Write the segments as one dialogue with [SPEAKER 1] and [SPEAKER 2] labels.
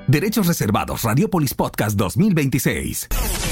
[SPEAKER 1] Derechos reservados. Radiopolis Podcast 2026.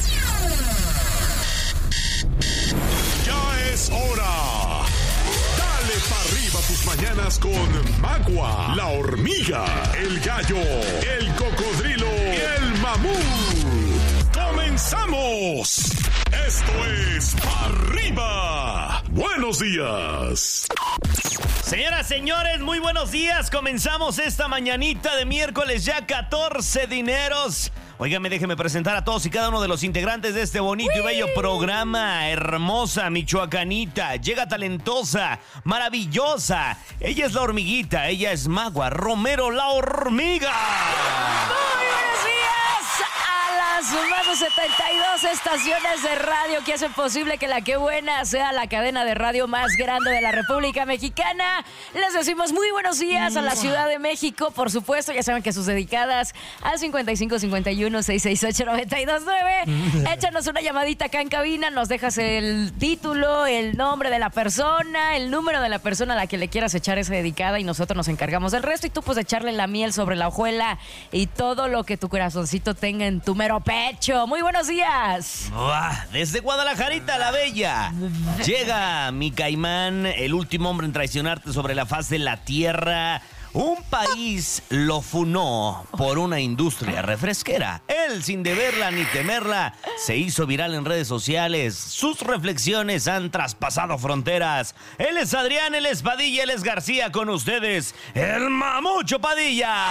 [SPEAKER 2] Ya es hora. Dale pa' arriba tus mañanas con Magua, la hormiga, el gallo, el cocodrilo y el mamut. ¡Comenzamos! Esto es Pa' Arriba. Buenos días.
[SPEAKER 3] Señoras, señores, muy buenos días. Comenzamos esta mañanita de miércoles, ya 14 de enero. Óigame, déjeme presentar a todos y cada uno de los integrantes de este bonito y bello programa. Hermosa, michoacanita, llega talentosa, maravillosa. Ella es la hormiguita, ella es Magua Romero, la hormiga.
[SPEAKER 4] Muy buenos días a las más de 72 estaciones de radio que hacen posible que La Qué Buena sea la cadena de radio más grande de la República Mexicana. Les decimos muy buenos días a la Ciudad de México, por supuesto. Ya saben que sus dedicadas al 55 51 668 929. Échanos una llamadita acá en cabina, nos dejas el título, el nombre de la persona, el número de la persona a la que le quieras echar esa dedicada y nosotros nos encargamos del resto. Y tú pues echarle la miel sobre la hojuela y todo lo que tu corazoncito tenga en tu mero pecho. Muy buenos días.
[SPEAKER 3] Desde Guadalajarita la Bella llega mi caimán, el último hombre en traicionarte sobre la faz de la tierra. Un país lo funó por una industria refresquera. Él, sin deberla ni temerla, se hizo viral en redes sociales. Sus reflexiones han traspasado fronteras. Él es Adrián, él es Padilla, él es García. Con ustedes, el Mamucho Padilla.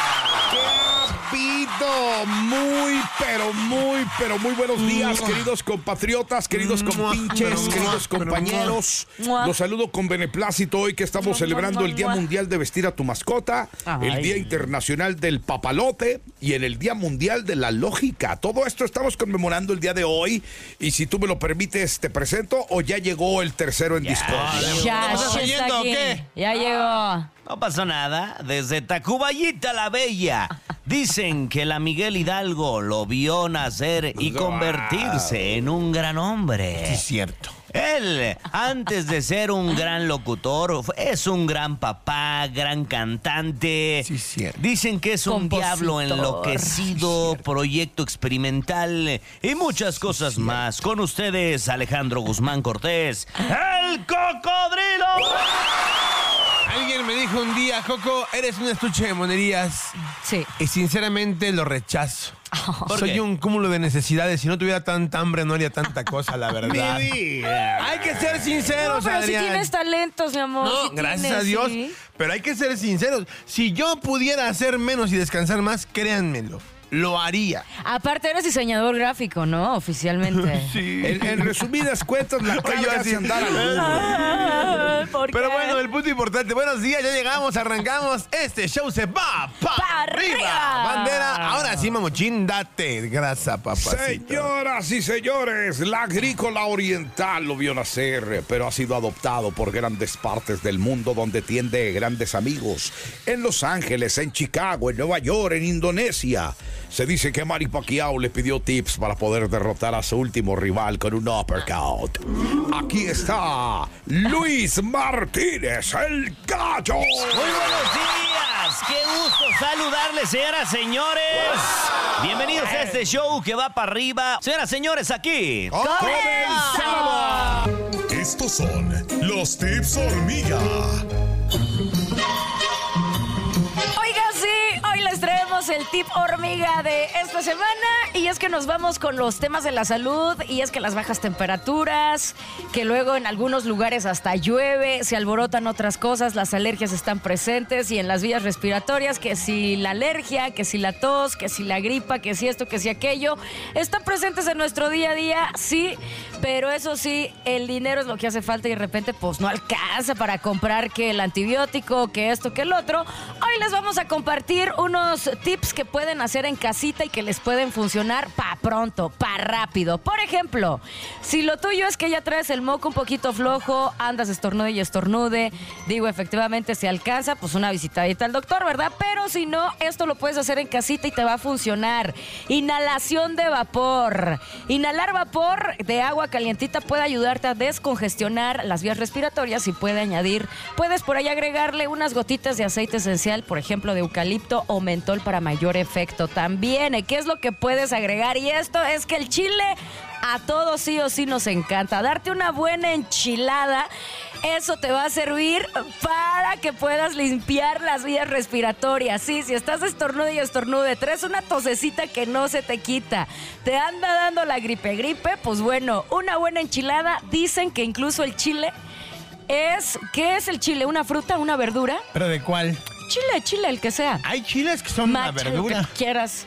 [SPEAKER 5] Pito, muy buenos días, queridos compatriotas, queridos compinches, queridos compañeros. Los saludo con beneplácito hoy que estamos celebrando el Día Mundial de Vestir a tu Mascota, el Día Internacional del Papalote y en el Día Mundial de la Lógica. Todo esto estamos conmemorando el día de hoy y si tú me lo permites te presento o ya llegó el tercero en discordia.
[SPEAKER 4] Ya está aquí. Ya llegó.
[SPEAKER 3] No pasó nada. Desde Tacubayita la Bella dicen que la Miguel Hidalgo lo vio nacer y convertirse en un gran hombre.
[SPEAKER 5] Sí, cierto.
[SPEAKER 3] Él, antes de ser un gran locutor, es un gran papá, gran cantante.
[SPEAKER 5] Sí, cierto.
[SPEAKER 3] Dicen que es un diablo enloquecido, proyecto experimental y muchas cosas más. Con ustedes, Alejandro Guzmán Cortés, el cocodrilo.
[SPEAKER 6] Alguien me dijo un día, Coco, eres un estuche de monerías.
[SPEAKER 4] Sí.
[SPEAKER 6] Y sinceramente lo rechazo.
[SPEAKER 3] ¿Por
[SPEAKER 6] Soy
[SPEAKER 3] qué?
[SPEAKER 6] un cúmulo de necesidades. Si no tuviera tanta hambre, no haría tanta cosa, la verdad.
[SPEAKER 3] Mi vida.
[SPEAKER 6] Hay que ser sinceros,
[SPEAKER 4] No, pero
[SPEAKER 6] Adrián.
[SPEAKER 4] si tienes talentos, mi amor.
[SPEAKER 6] No,
[SPEAKER 4] sí
[SPEAKER 6] gracias
[SPEAKER 4] tienes,
[SPEAKER 6] a Dios.
[SPEAKER 4] sí.
[SPEAKER 6] Pero hay que ser sinceros. Si yo pudiera hacer menos y descansar más, créanmelo, lo haría.
[SPEAKER 4] Aparte eres diseñador gráfico, ¿no? Oficialmente.
[SPEAKER 6] Sí.
[SPEAKER 5] En resumidas cuentas, la carga
[SPEAKER 6] así-
[SPEAKER 5] se andar al
[SPEAKER 4] ¿Por
[SPEAKER 6] Pero
[SPEAKER 4] qué?
[SPEAKER 6] bueno, el punto importante. Buenos días, ya llegamos, arrancamos. Este show se va
[SPEAKER 4] ¡Pa' arriba!
[SPEAKER 6] Bandera, ahora sí, mamuchín, date grasa, papacito.
[SPEAKER 5] Señoras y señores, la agrícola oriental lo vio nacer, pero ha sido adoptado por grandes partes del mundo donde tiene grandes amigos. En Los Ángeles, en Chicago, en Nueva York, en Indonesia. Se dice que Manny Pacquiao le pidió tips para poder derrotar a su último rival con un uppercut. Aquí está Luis Martínez, el gallo.
[SPEAKER 3] Muy buenos días, qué gusto saludarles, señoras, señores. Bienvenidos a este show que va para arriba. Señoras, señores, aquí
[SPEAKER 5] ¡Comenzamos!
[SPEAKER 2] Estos son los tips hormiga.
[SPEAKER 4] Oiga, sí, hoy les traemos el tip hormiga de esta semana y es que nos vamos con los temas de la salud y es que las bajas temperaturas, que luego en algunos lugares hasta llueve, se alborotan otras cosas, las alergias están presentes y en las vías respiratorias, que si la alergia, que si la tos, que si la gripa, que si esto, que si aquello, están presentes en nuestro día a día, sí, pero eso sí, el dinero es lo que hace falta y de repente pues no alcanza para comprar que el antibiótico, que esto, que el otro. Hoy les vamos a compartir unos tips que pueden hacer en casita y que les pueden funcionar pa' pronto, pa' rápido. Por ejemplo, si lo tuyo es que ya traes el moco un poquito flojo, andas estornude y estornude, digo, efectivamente si alcanza, pues una visitadita al doctor, ¿verdad? Pero si no, esto lo puedes hacer en casita y te va a funcionar. Inhalación de vapor. Inhalar vapor de agua calientita puede ayudarte a descongestionar las vías respiratorias y puedes por ahí agregarle unas gotitas de aceite esencial, por ejemplo, de eucalipto o mentol para mayor efecto también. ¿Qué es lo que puedes agregar? Y esto es que el chile a todos sí o sí nos encanta. Darte una buena enchilada, eso te va a servir para que puedas limpiar las vías respiratorias. Sí, si estás estornude y estornude, traes una tosecita que no se te quita, te anda dando la gripe, pues bueno, una buena enchilada. Dicen que incluso el chile ¿qué es el chile? ¿Una fruta, una verdura?
[SPEAKER 6] ¿Pero de cuál?
[SPEAKER 4] Chile, el que sea.
[SPEAKER 6] Hay chiles que son una verdura.
[SPEAKER 4] Lo que quieras.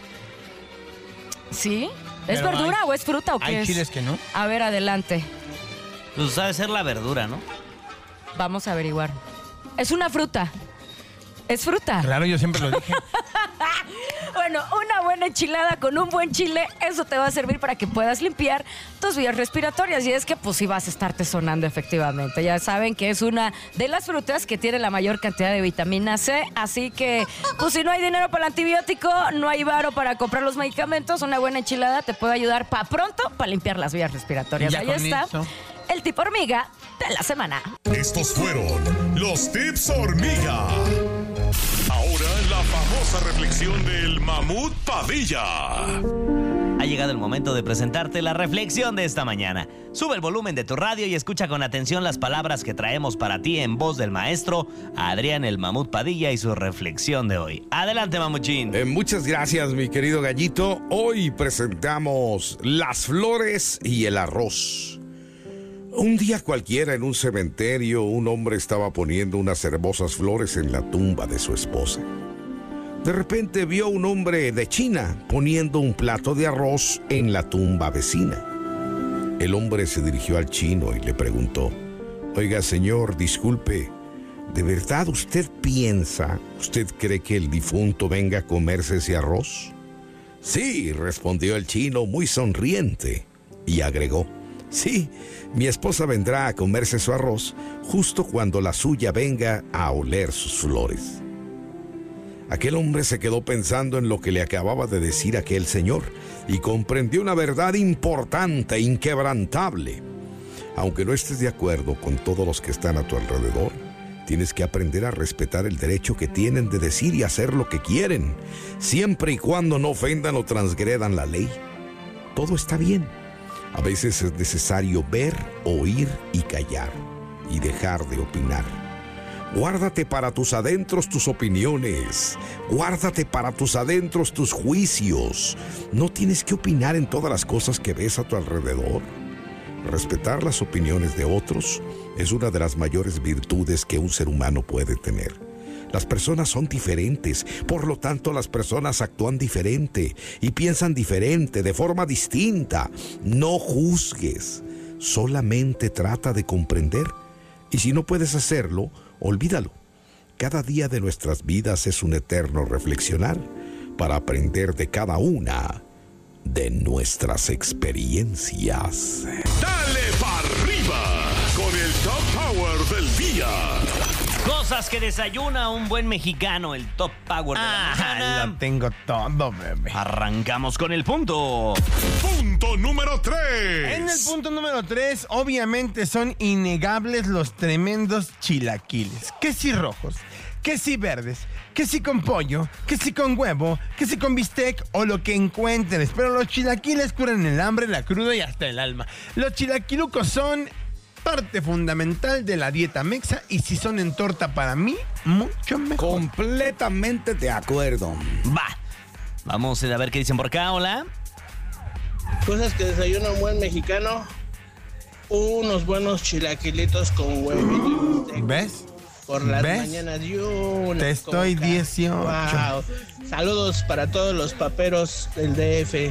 [SPEAKER 4] ¿Sí? ¿Es
[SPEAKER 6] Pero
[SPEAKER 4] verdura o es fruta o qué es?
[SPEAKER 6] Hay chiles que no.
[SPEAKER 4] A ver, adelante.
[SPEAKER 3] Pues sabe ser la verdura, ¿no?
[SPEAKER 4] Vamos a averiguar. Es una fruta. Es fruta.
[SPEAKER 6] Claro, yo siempre lo dije.
[SPEAKER 4] Bueno, una buena enchilada con un buen chile, eso te va a servir para que puedas limpiar tus vías respiratorias. Y es que pues sí vas a estarte sonando efectivamente. Ya saben que es una de las frutas que tiene la mayor cantidad de vitamina C. Así que pues si no hay dinero para el antibiótico, no hay varo para comprar los medicamentos, una buena enchilada te puede ayudar para limpiar las vías respiratorias. Ahí está el tip hormiga de la semana.
[SPEAKER 2] Estos fueron los tips hormiga. Ahora la famosa reflexión del Mamut Padilla.
[SPEAKER 3] Ha llegado el momento de presentarte la reflexión de esta mañana. Sube el volumen de tu radio y escucha con atención las palabras que traemos para ti en voz del maestro Adrián el Mamut Padilla y su reflexión de hoy. Adelante, Mamuchín.
[SPEAKER 5] Muchas gracias, mi querido Gallito. Hoy presentamos las flores y el arroz. Un día cualquiera en un cementerio, un hombre estaba poniendo unas hermosas flores en la tumba de su esposa. De repente vio un hombre de China poniendo un plato de arroz en la tumba vecina. El hombre se dirigió al chino y le preguntó: «Oiga, señor, disculpe, ¿de verdad usted cree que el difunto venga a comerse ese arroz?» «Sí», respondió el chino muy sonriente y agregó: «Sí, mi esposa vendrá a comerse su arroz justo cuando la suya venga a oler sus flores». Aquel hombre se quedó pensando en lo que le acababa de decir aquel señor y comprendió una verdad importante e inquebrantable. Aunque no estés de acuerdo con todos los que están a tu alrededor, tienes que aprender a respetar el derecho que tienen de decir y hacer lo que quieren, siempre y cuando no ofendan o transgredan la ley. Todo está bien. A veces es necesario ver, oír y callar, y dejar de opinar. Guárdate para tus adentros tus opiniones. Guárdate para tus adentros tus juicios. No tienes que opinar en todas las cosas que ves a tu alrededor. Respetar las opiniones de otros es una de las mayores virtudes que un ser humano puede tener. Las personas son diferentes, por lo tanto las personas actúan diferente y piensan diferente, de forma distinta. No juzgues, solamente trata de comprender. Y si no puedes hacerlo, olvídalo. Cada día de nuestras vidas es un eterno reflexionar para aprender de cada una de nuestras experiencias.
[SPEAKER 2] Dale para arriba con el Top Power del día.
[SPEAKER 3] Cosas que desayuna un buen mexicano, el Top Power de la mañana.
[SPEAKER 6] Lo tengo todo, bebé.
[SPEAKER 3] Arrancamos con el punto.
[SPEAKER 2] Punto número 3.
[SPEAKER 6] En el punto número 3, obviamente son innegables los tremendos chilaquiles. Que si rojos, que si verdes, que si con pollo, que si con huevo, que si con bistec o lo que encuentres. Pero los chilaquiles curan el hambre, la cruda y hasta el alma. Los chilaquilucos son parte fundamental de la dieta mexa y si son en torta para mí, mucho mejor.
[SPEAKER 5] Completamente de acuerdo.
[SPEAKER 3] Va. Vamos a ver qué dicen por acá. Hola.
[SPEAKER 7] Cosas que desayuna un buen mexicano: unos buenos chilaquilitos con huevo.
[SPEAKER 6] ¿Ves?
[SPEAKER 7] Por las
[SPEAKER 6] ¿ves?
[SPEAKER 7] mañanas y una
[SPEAKER 6] Te estoy
[SPEAKER 7] coca.
[SPEAKER 6] 18.
[SPEAKER 7] Wow. Saludos para todos los paperos del DF.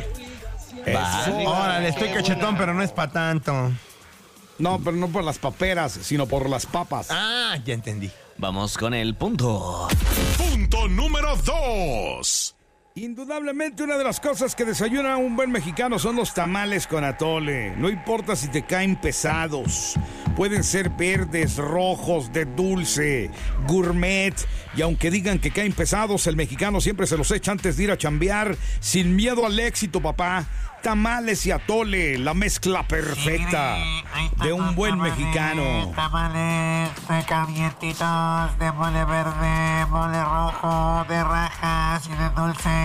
[SPEAKER 6] Órale, estoy cachetón, pero no es para tanto.
[SPEAKER 5] No, pero no por las paperas, sino por las papas.
[SPEAKER 6] Ah, ya entendí.
[SPEAKER 3] Vamos con el punto.
[SPEAKER 2] Punto número 2.
[SPEAKER 5] Indudablemente una de las cosas que desayuna un buen mexicano son los tamales con atole. No importa si te caen pesados. Pueden ser verdes, rojos, de dulce, gourmet. Y aunque digan que caen pesados, el mexicano siempre se los echa antes de ir a chambear. Sin miedo al éxito, papá. Tamales y atole, la mezcla perfecta de un buen mexicano.
[SPEAKER 8] Tamales calientitos, de mole verde, mole rojo, de rajas y de dulce.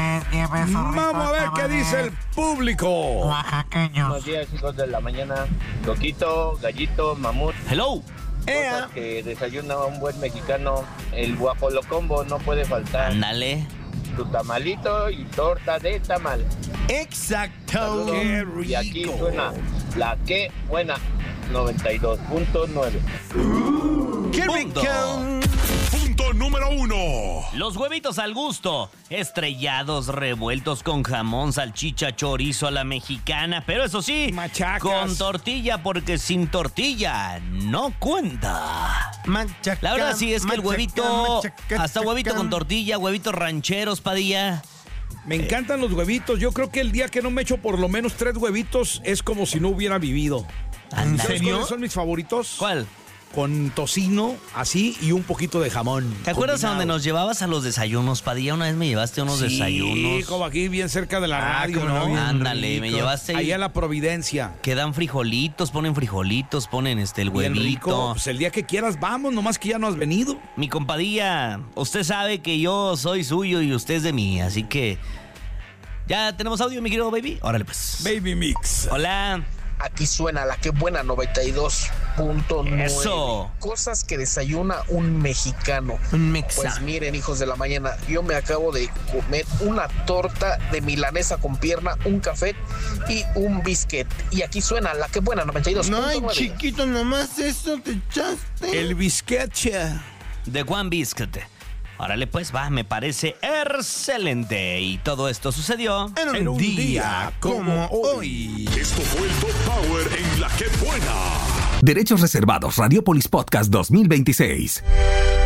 [SPEAKER 5] Vamos a ver qué dice el público.
[SPEAKER 7] Buenos días, hijos de la mañana. Coquito, gallito, mamut.
[SPEAKER 3] Hello.
[SPEAKER 7] Cosas que desayuna un buen mexicano. El guajolocombo no puede faltar.
[SPEAKER 3] Ándale.
[SPEAKER 7] Tu tamalito y torta de tamal.
[SPEAKER 6] Exacto.
[SPEAKER 5] Qué
[SPEAKER 7] Y aquí
[SPEAKER 5] rico.
[SPEAKER 7] suena la que buena 92.9.
[SPEAKER 6] ¡Qué
[SPEAKER 3] Punto.
[SPEAKER 6] rico!
[SPEAKER 2] Punto número 1.
[SPEAKER 3] Los huevitos al gusto, estrellados, revueltos con jamón, salchicha, chorizo a la mexicana, pero eso sí,
[SPEAKER 5] Machacas.
[SPEAKER 3] con tortilla, porque sin tortilla no cuenta.
[SPEAKER 6] Machaca,
[SPEAKER 3] La verdad sí es que el
[SPEAKER 6] machaca,
[SPEAKER 3] huevito,
[SPEAKER 6] machaca,
[SPEAKER 3] hasta huevito
[SPEAKER 6] machaca.
[SPEAKER 3] con tortilla, huevitos rancheros, Padilla.
[SPEAKER 5] Me encantan los huevitos. Yo creo que el día que no me echo por lo menos 3 huevitos es como si no hubiera vivido.
[SPEAKER 6] ¿En
[SPEAKER 5] ¿Sabes
[SPEAKER 6] serio?
[SPEAKER 5] cuáles son mis favoritos?
[SPEAKER 3] ¿Cuál?
[SPEAKER 5] Con tocino, así, y un poquito de jamón.
[SPEAKER 3] ¿Te acuerdas a donde
[SPEAKER 5] combinado.
[SPEAKER 3] nos llevabas a los desayunos, Padilla? Una vez me llevaste a unos
[SPEAKER 5] Sí,
[SPEAKER 3] desayunos.
[SPEAKER 5] como aquí bien cerca de la radio,
[SPEAKER 6] cómo no,
[SPEAKER 5] ¿no?
[SPEAKER 6] bien
[SPEAKER 3] Ándale, me
[SPEAKER 6] rico.
[SPEAKER 3] llevaste
[SPEAKER 5] Allá
[SPEAKER 3] ahí.
[SPEAKER 5] en la Providencia.
[SPEAKER 3] Que dan frijolitos, ponen el
[SPEAKER 5] Bien rico.
[SPEAKER 3] huevito.
[SPEAKER 5] Pues el día que quieras vamos, nomás que ya no has venido.
[SPEAKER 3] Mi compadilla, usted sabe que yo soy suyo y usted es de mí, así que... ¿Ya tenemos audio, mi querido baby? Órale, pues.
[SPEAKER 5] Baby Mix.
[SPEAKER 3] Hola.
[SPEAKER 8] Aquí suena la que buena 92.9.
[SPEAKER 3] Eso.
[SPEAKER 8] Cosas que desayuna un mexicano.
[SPEAKER 6] Un mexa.
[SPEAKER 8] Pues miren, hijos de la mañana, yo me acabo de comer una torta de milanesa con pierna, un café y un biscuit. Y aquí suena la que buena 92.9.
[SPEAKER 6] No, ay, chiquito, nomás eso te echaste.
[SPEAKER 5] El bisqueche.
[SPEAKER 3] De Juan Biscuit. Órale, pues, va, me parece excelente. Y todo esto sucedió...
[SPEAKER 6] En un día como hoy.
[SPEAKER 2] Esto fue el Top Power en La Que Buena.
[SPEAKER 1] Derechos reservados. Radiopolis Podcast 2026.